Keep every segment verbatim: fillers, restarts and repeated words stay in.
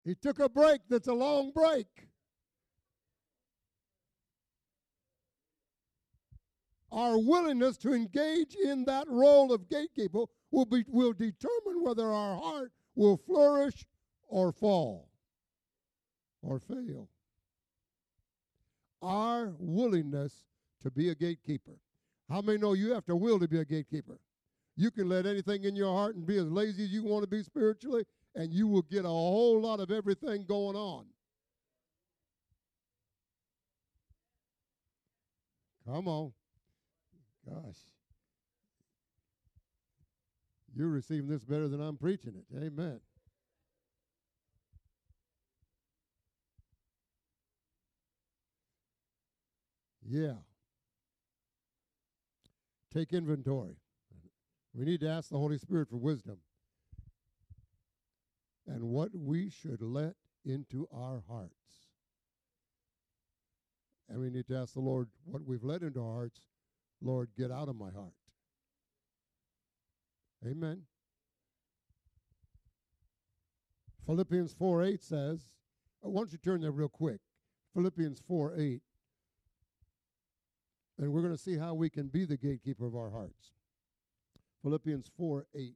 He took a break that's a long break. Our willingness to engage in that role of gatekeeper will be will determine whether our heart will flourish or fall or fail. Our willingness to be a gatekeeper. How many know you have to will to be a gatekeeper? You can let anything in your heart and be as lazy as you want to be spiritually, and you will get a whole lot of everything going on. Come on. Gosh. You're receiving this better than I'm preaching it. Amen. Yeah. Take inventory. We need to ask the Holy Spirit for wisdom and what we should let into our hearts. And we need to ask the Lord what we've let into our hearts, Lord, get out of my heart. Amen. Philippians four eight says, uh, why don't you turn there real quick? Philippians four eight. And we're going to see how we can be the gatekeeper of our hearts. Philippians four eight.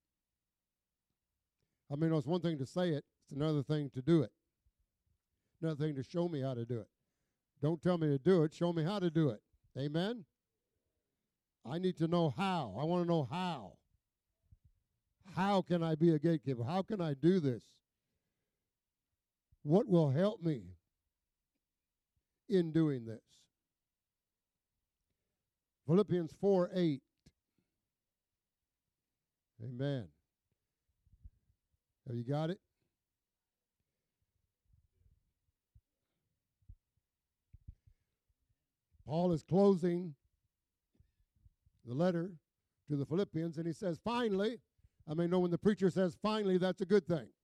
I mean, it's one thing to say it, it's another thing to do it. Another thing to show me how to do it. Don't tell me to do it, show me how to do it. Amen? I need to know how. I want to know how. How can I be a gatekeeper? How can I do this? What will help me in doing this? Philippians four eight. Amen. Have you got it? Paul is closing the letter to the Philippians, and he says, finally, I mean, know when the preacher says finally, that's a good thing.